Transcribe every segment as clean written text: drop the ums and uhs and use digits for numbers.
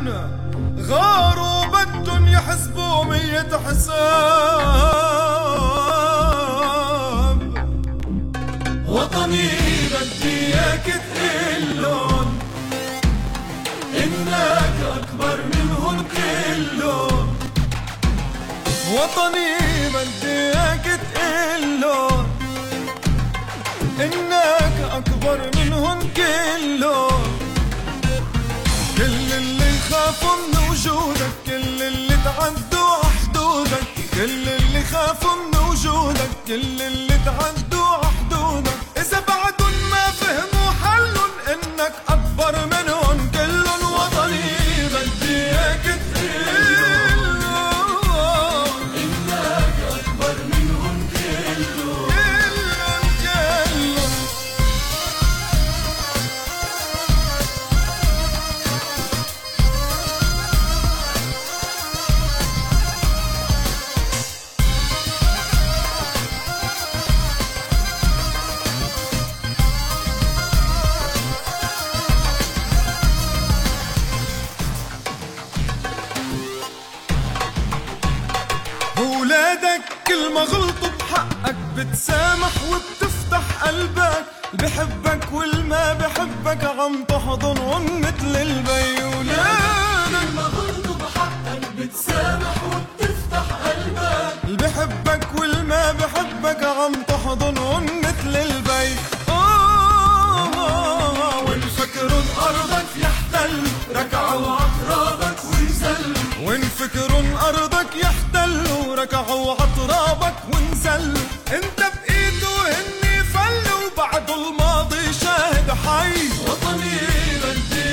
غاروا بدن يحسبوا 100 حساب. وطني بدي اياك تقلن انك اكبر منهم كلهم. وطني بدي اياك تقلن انك اكبر منهم كلهم. كل اللي يخافوا من وجودك، كل اللي تعدوا حدودك، كل اللي خافوا من وجودك، كل اللي تعدوا حدودك، إذا بعدن ما فهموا حلن إنك أكبر منهم كلن. وطني بدي إياك تقلن إنك أكبر منهم كلن كلن. ولادك كل ما غلطوا بحقك بتسامح وبتفتح قلبك. بحبك والما بحبك عم تحضنهم مثل البي. ولادك كل ما غلطوا بحقك بتسامح وبتفتح قلبك. بحبك والما بحبك عم تحضنهم مثل البي. وانفكرن أرضك يحتل ركعوا عترابك ونزلوا. وانفكرن أرضك يحتلوا ركعوا عترابك ونزلوا. انت بقيت وهني فلوا بعد الماضي شاهد حي. وطني بدي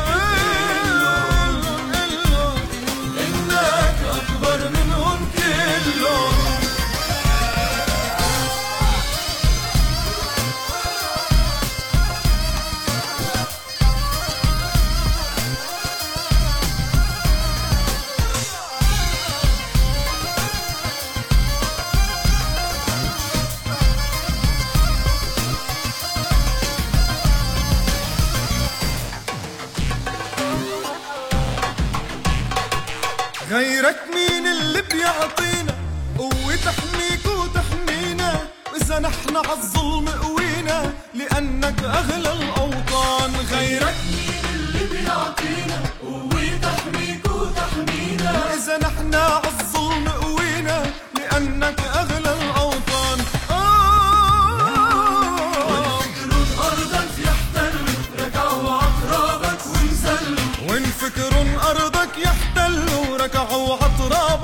انك اكبر منهم كلهم. غيرك مين اللي بيعطينا قوة تحميك وتحمينا؟ وإذا نحن عالظلم قوينا لأنك أغلى الأوطان. غيرك مين اللي بيعطينا قوة تحميك وتحمينا؟ وإذا نحن عالظلم قوينا لأنك أغلى الأوطان. وانفكرون أرضك يحتلوا ركعوا عترابك ونزلوا. وانفكرون أرضك يحتلوا ركعوا عترابك